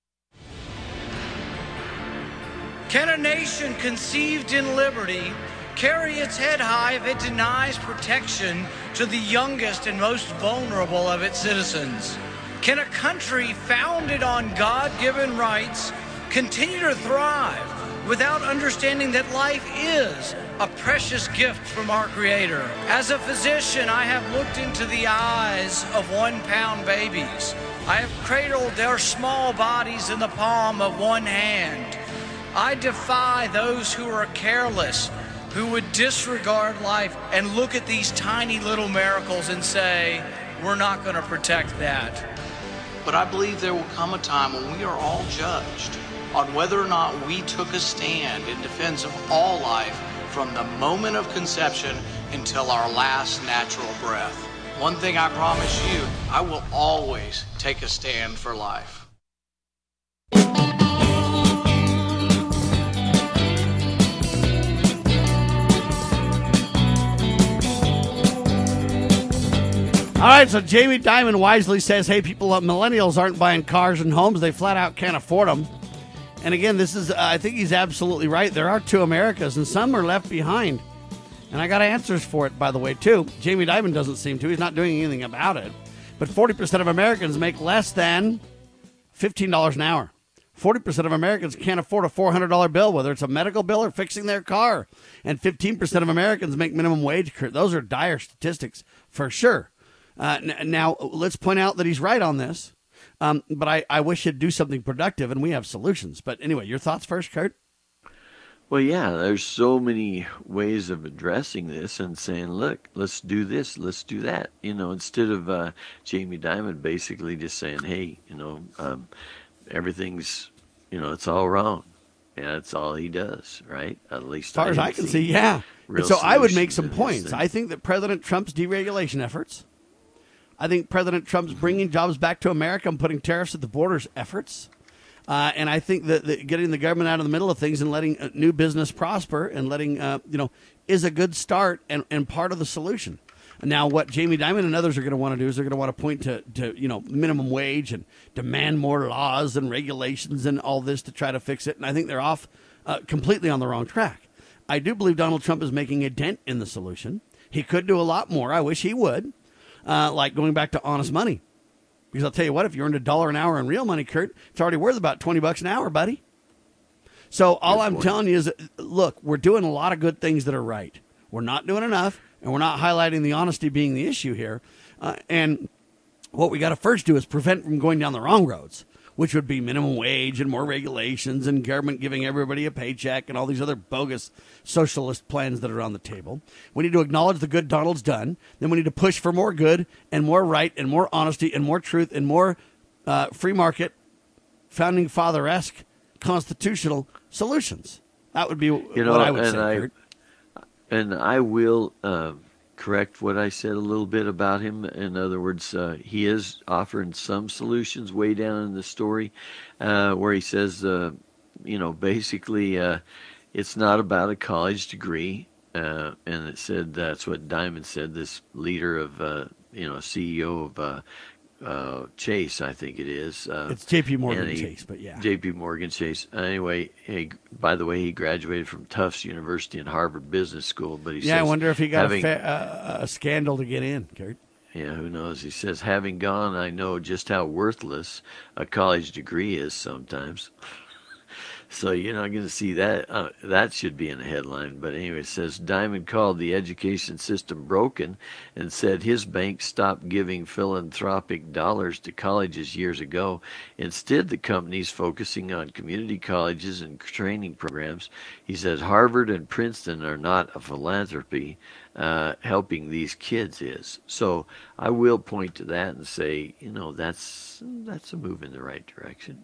Can a nation conceived in liberty carry its head high if it denies protection to the youngest and most vulnerable of its citizens? Can a country founded on God-given rights continue to thrive without understanding that life is a precious gift from our Creator? As a physician, I have looked into the eyes of one-pound babies. I have cradled their small bodies in the palm of one hand. I defy those who are careless, who would disregard life and look at these tiny little miracles and say, we're not going to protect that. But I believe there will come a time when we are all judged on whether or not we took a stand in defense of all life from the moment of conception until our last natural breath. One thing I promise you, I will always take a stand for life. All right, so Jamie Dimon wisely says, hey, people, millennials aren't buying cars and homes. They flat out can't afford them. And again, this is, uh, I think he's absolutely right. There are two Americas, and some are left behind. And I got answers for it, by the way, too. Jamie Dimon doesn't seem to. He's not doing anything about it. But forty percent of Americans make less than fifteen dollars an hour. forty percent of Americans can't afford a four hundred dollars bill, whether it's a medical bill or fixing their car. And fifteen percent of Americans make minimum wage. Those are dire statistics for sure. Uh, n- now, let's point out that he's right on this. Um, but I, I wish he'd do something productive, and we have solutions. But anyway, your thoughts first, Kurt? Well, yeah, there's so many ways of addressing this and saying, look, let's do this, let's do that. You know, instead of uh, Jamie Dimon basically just saying, hey, you know, um, everything's, you know, it's all wrong. Yeah, that's all he does, right? At least as far I as I can see, yeah. And so I would make some points. I think that President Trump's deregulation efforts, I think President Trump's bringing jobs back to America and putting tariffs at the borders efforts. Uh, and I think that, that getting the government out of the middle of things and letting uh, new business prosper and letting, uh, you know, is a good start and, and part of the solution. Now, what Jamie Dimon and others are going to want to do is they're going to want to point to, to, you know, minimum wage and demand more laws and regulations and all this to try to fix it. And I think they're off uh, completely on the wrong track. I do believe Donald Trump is making a dent in the solution. He could do a lot more. I wish he would. Uh, like going back to honest money. Because I'll tell you what, if you earned a dollar an hour in real money, Kurt, it's already worth about twenty bucks an hour, buddy. So all I'm telling you is, look, we're doing a lot of good things that are right. We're not doing enough, and we're not highlighting the honesty being the issue here. Uh, and what we got to first do is prevent from going down the wrong roads, which would be minimum wage and more regulations and government giving everybody a paycheck and all these other bogus socialist plans that are on the table. We need to acknowledge the good Donald's done. Then we need to push for more good and more right and more honesty and more truth and more uh, free market, founding father-esque constitutional solutions. That would be you know, what I would and say, I, Kurt. And I will uh, correct what I said a little bit about him. In other words, uh, he is offering some solutions way down in the story uh, where he says, uh, you know, basically uh, it's not about a college degree. Uh, and it said that's what Dimon said, this leader of, uh, you know, C E O of uh, uh, Chase, I think it is. Uh, It's J P Morgan he, Chase, but yeah. J P Morgan Chase. Anyway, he, by the way, he graduated from Tufts University and Harvard Business School. But he yeah, says, I wonder if he got having, a, fa- uh, a scandal to get in, Kurt. Yeah, who knows? He says, having gone, I know just how worthless a college degree is sometimes. So you're not going to see that. Uh, that should be in a headline. But anyway, it says, Dimon called the education system broken and said his bank stopped giving philanthropic dollars to colleges years ago. Instead, the company's focusing on community colleges and training programs. He says Harvard and Princeton are not a philanthropy. Uh, helping these kids is. So I will point to that and say, you know, that's that's a move in the right direction.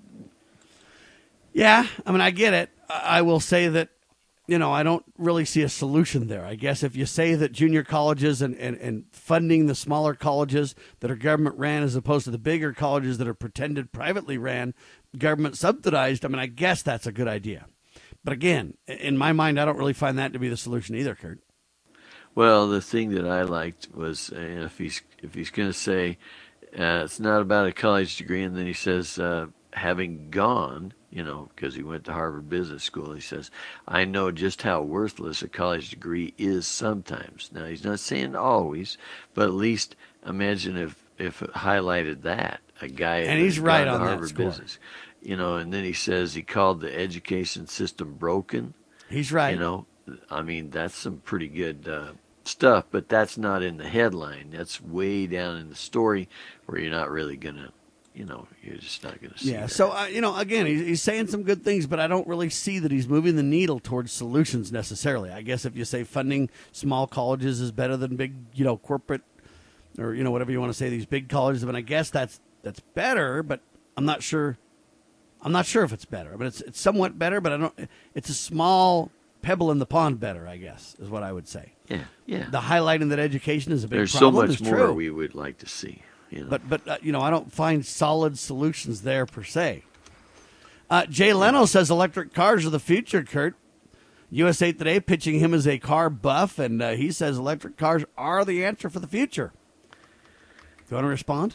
Yeah, I mean, I get it. I will say that, you know, I don't really see a solution there. I guess if you say that junior colleges and, and, and funding the smaller colleges that are government ran as opposed to the bigger colleges that are pretended privately ran, government subsidized, I mean, I guess that's a good idea. But again, in my mind, I don't really find that to be the solution either, Kurt. Well, the thing that I liked was uh, if he's if he's going to say uh, it's not about a college degree, and then he says uh, having gone, you know, because he went to Harvard Business School, he says, I know just how worthless a college degree is sometimes. Now, he's not saying always, but at least imagine if, if it highlighted that, a guy and he's right on Harvard that score. Business. You know, and then he says he called the education system broken. He's right. You know, I mean, that's some pretty good uh, stuff, but that's not in the headline. That's way down in the story where you're not really going to, you know, you're just not going to see Yeah, that. so, uh, you know, again, he's, he's saying some good things, but I don't really see that he's moving the needle towards solutions necessarily. I guess if you say funding small colleges is better than big, you know, corporate or, you know, whatever you want to say, these big colleges, I mean, I guess that's that's better, but I'm not sure. I'm not sure if it's better. I mean, it's it's somewhat better, but I don't. It's a small pebble in the pond better, I guess, is what I would say. Yeah, yeah. The highlighting that education is a big There's problem so much is more true. we would like to see. You know? But, but uh, you know, I don't find solid solutions there per se. Uh, Jay Leno says electric cars are the future, Kurt. U S A Today pitching him as a car buff, and uh, he says electric cars are the answer for the future. Do you want to respond?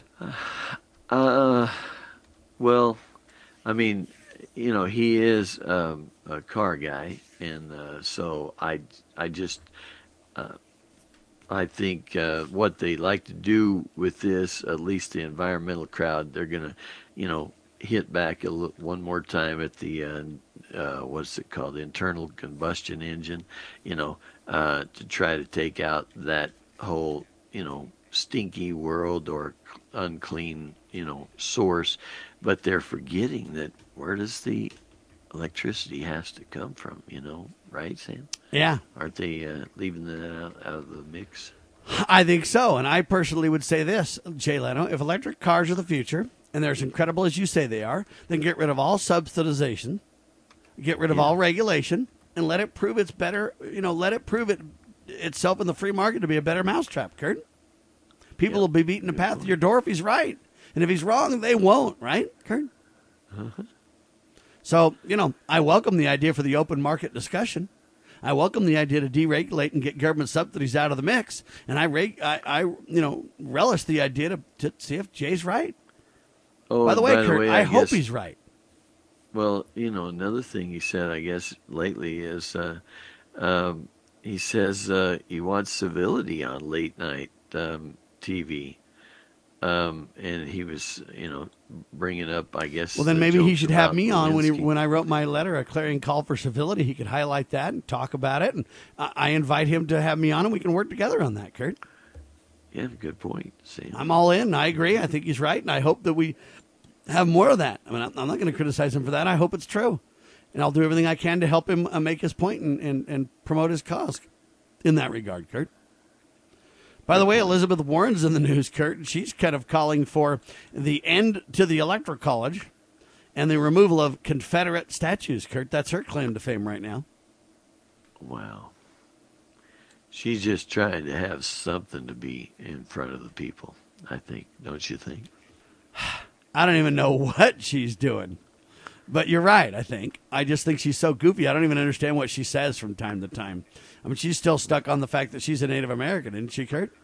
Uh, well, I mean, you know, he is um, a car guy, and uh, so I, I just, uh, I think uh, what they like to do with this, at least the environmental crowd, they're gonna, you know, hit back a l- one more time at the, uh, uh, what's it called, the internal combustion engine, you know, uh, to try to take out that whole, you know, stinky world or unclean, you know, source. But they're forgetting that where does the electricity has to come from, you know, right, Sam? Yeah. Aren't they uh, leaving that out, out of the mix? I think so, and I personally would say this, Jay Leno, if electric cars are the future, and they're as incredible as you say they are, then get rid of all subsidization, get rid of Yeah. all regulation, and let it prove it's better, you know, let it prove it itself in the free market to be a better mousetrap, Kurt. People will be beating the path to your door if he's right. And if he's wrong, they won't, right, Kurt? Uh-huh. So, you know, I welcome the idea for the open market discussion. I welcome the idea to deregulate and get government subsidies out of the mix. And I, reg- I, I you know, relish the idea to, to see if Jay's right. Oh, by the way, by the Kurt, way, I, I hope guess- he's right. Well, you know, another thing he said, I guess, lately is uh, um, he says uh, he wants civility on late night um, T V. Um, and he was, you know, bringing up, I guess. Well, then the maybe he jokes should have about me on when he Lewinsky. when I wrote my letter, a clarion call for civility. He could highlight that and talk about it, and I, I invite him to have me on, and we can work together on that, Kurt. Yeah, good point, Sam. I'm all in. I agree. I think he's right, and I hope that we have more of that. I mean, I'm I'm not going to criticize him for that. I hope it's true, and I'll do everything I can to help him uh, make his point and, and, and promote his cause in that regard, Kurt. By the way, Elizabeth Warren's in the news, Kurt, and she's kind of calling for the end to the Electoral College and the removal of Confederate statues, Kurt. That's her claim to fame right now. Wow. She's just trying to have something to be in front of the people, I think. Don't you think? I don't even know what she's doing. But you're right, I think. I just think she's so goofy. I don't even understand what she says from time to time. I mean, she's still stuck on the fact that she's a Native American, isn't she, Kurt?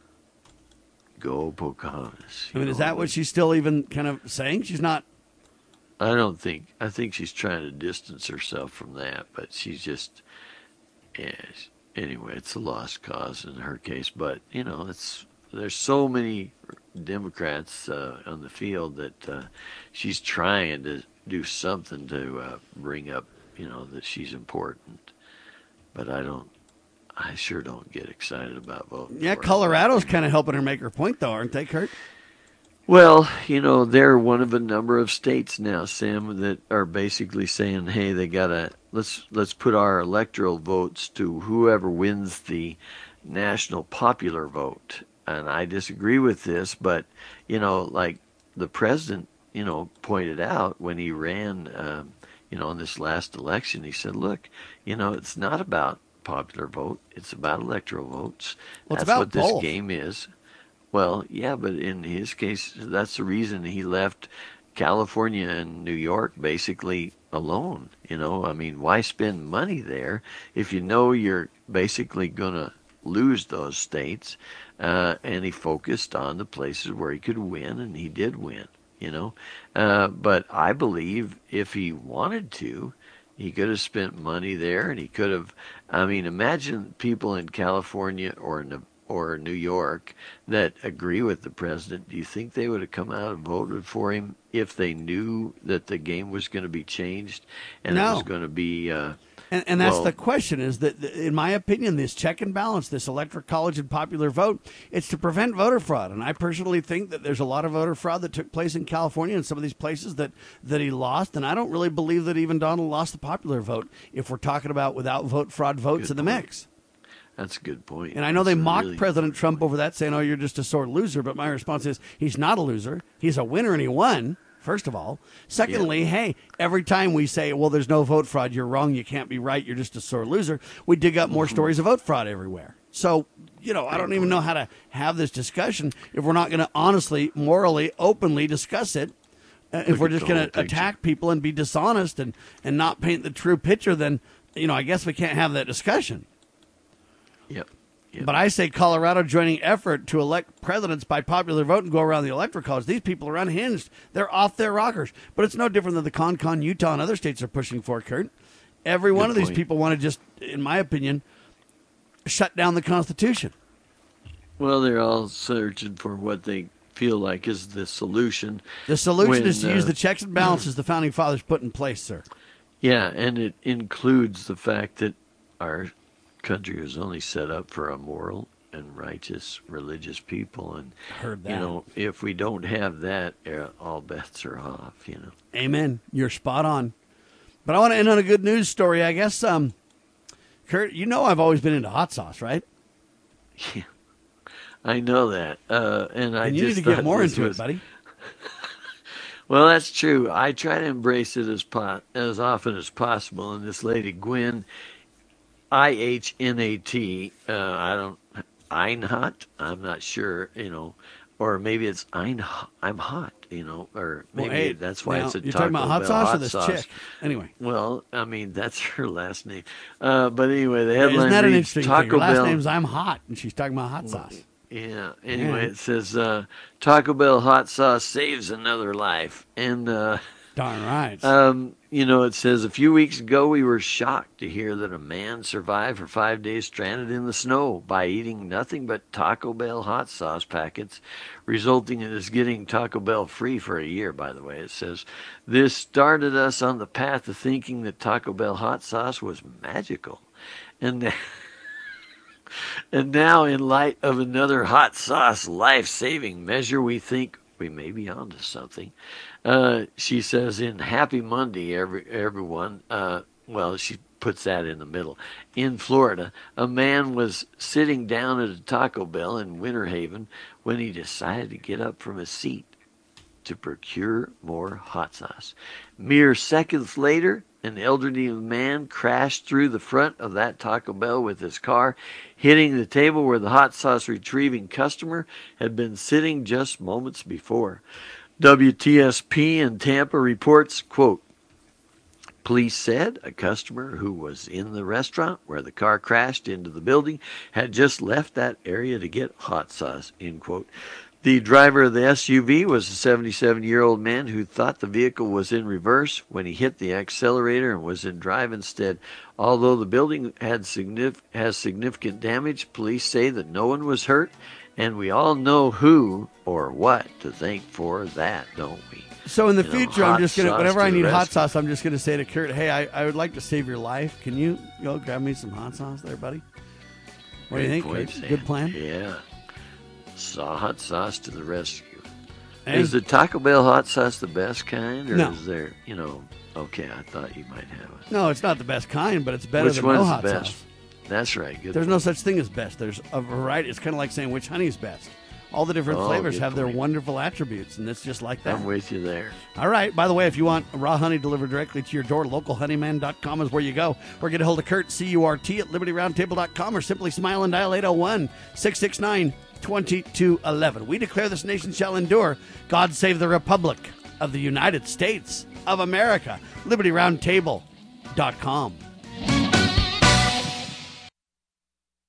Go Pocahontas. I mean, you is know, that what she's still even kind of saying? She's not. I don't think. I think she's trying to distance herself from that, but she's just. Yeah. Anyway, it's a lost cause in her case, but you know, it's there's so many Democrats uh, on the field that uh, she's trying to do something to uh, bring up, you know, that she's important. But I don't. I sure don't get excited about voting. Yeah, for her. Colorado's kind of helping her make her point, though, aren't they, Kurt? Well, you know, they're one of a number of states now, Sam, that are basically saying, "Hey, they gotta let's let's put our electoral votes to whoever wins the national popular vote." And I disagree with this, but you know, like the president, you know, pointed out when he ran, um, you know, in this last election, he said, "Look, you know, it's not about popular vote; it's about electoral votes. Well, it's That's about what this both. game is." Well, yeah, but in his case, that's the reason he left California and New York basically alone. You know, I mean, why spend money there if you know you're basically going to lose those states? Uh, and he focused on the places where he could win, and he did win. you know. Uh, but I believe if he wanted to, he could have spent money there, and he could have. I mean, imagine people in California or or New York that agree with the president. Do you think they would have come out and voted for him if they knew that the game was going to be changed and No. it was going to be? Uh, And, and that's well, the question is that, in my opinion, this check and balance, this electoral college and popular vote, it's to prevent voter fraud. And I personally think that there's a lot of voter fraud that took place in California and some of these places that, that he lost. And I don't really believe that even Donald lost the popular vote if we're talking about without vote fraud votes Good in the point. mix. That's a good point. And I know they That's a mocked really President Trump over that, saying, oh, you're just a sore loser. But my response is he's not a loser. He's a winner, and he won. First of all. Secondly, yeah. hey, every time we say, well, there's no vote fraud, you're wrong, you can't be right, you're just a sore loser, we dig up more stories of vote fraud everywhere. So, you know, I don't even know how to have this discussion if we're not going to honestly, morally, openly discuss it. Uh, if we're just going to attack people and be dishonest and, and not paint the true picture, then, you know, I guess we can't have that discussion. Yep. Yep. But I say Colorado joining effort to elect presidents by popular vote and go around the electoral college. These people are unhinged. They're off their rockers. But it's no different than the Con-Con, Utah, and other states are pushing for, Kurt. Every one Good of these point. people want to just, in my opinion, shut down the Constitution. Well, they're all searching for what they feel like is the solution. The solution when, is to uh, use the checks and balances the Founding Fathers put in place, sir. Yeah, and it includes the fact that our country was only set up for a moral and righteous religious people, and Heard that. you know, if we don't have that, uh, all bets are off, you know. Amen. You're spot on. But I want to end on a good news story. I guess, um, Kurt, you know I've always been into hot sauce, right? Yeah, I know that, uh, and I and you just need to get thought more this into was- it, buddy. Well, that's true. I try to embrace it as po- as often as possible. And this lady, Gwen, I H N A T, uh, I don't, Einhot, I'm not sure, you know, or maybe it's Ein, I'm hot, you know, or maybe Well, hey, that's why now, it's a you're Taco talking about hot Bell sauce or hot this sauce. chick? Anyway. Well, I mean, that's her last name. Uh, but anyway, the Yeah, headline Isn't that an reads, interesting Taco thing? Her last Bell. name's I'm Hot, and she's talking about hot sauce. Yeah. Anyway, Yeah. it says uh, Taco Bell hot sauce saves another life, and uh, darn right. Um, you know, it says a few weeks ago we were shocked to hear that a man survived for five days stranded in the snow by eating nothing but Taco Bell hot sauce packets, resulting in his getting Taco Bell free for a year. By the way, it says this started us on the path of thinking that Taco Bell hot sauce was magical, and. That And now, in light of another hot sauce life-saving measure, we think we may be onto something. Uh, she says, in Happy Monday, every, everyone, uh, well, she puts that in the middle. In Florida, a man was sitting down at a Taco Bell in Winter Haven when he decided to get up from his seat to procure more hot sauce. Mere seconds later, an elderly man crashed through the front of that Taco Bell with his car, hitting the table where the hot sauce retrieving customer had been sitting just moments before. W T S P in Tampa reports, quote, police said a customer who was in the restaurant where the car crashed into the building had just left that area to get hot sauce, end quote. The driver of the S U V was a seventy-seven-year-old man who thought the vehicle was in reverse when he hit the accelerator and was in drive instead. Although the building had signif- has significant damage, police say that no one was hurt, and we all know who or what to thank for that, don't we? So in the You know, future, I'm hot just gonna sauce whenever to I the need hot rescue. sauce, I'm just gonna say to Kurt, "Hey, I, I would like to save your life. Can you go grab me some hot sauce, there, buddy?" What do you Great think? point, Kurt? Sam. Good plan. Yeah. Saw hot sauce to the rescue. Hey. Is the Taco Bell hot sauce the best kind, or No. is there, you know? Okay, I thought you might have it. No, it's not the best kind, but it's better Which than one's no the hot best? sauce. That's right. Good. There's point. no such thing as best. There's a variety. It's kind of like saying which honey is best. All the different Oh, flavors good have their point. wonderful attributes, and it's just like that. I'm with you there. All right. By the way, if you want raw honey delivered directly to your door, local honeyman dot com is where you go. Or get a hold of Kurt, C U R T, at liberty roundtable dot com, or simply smile and dial eight oh one, six six nine, two two one one. We declare this nation shall endure. God save the Republic of the United States of America. liberty roundtable dot com.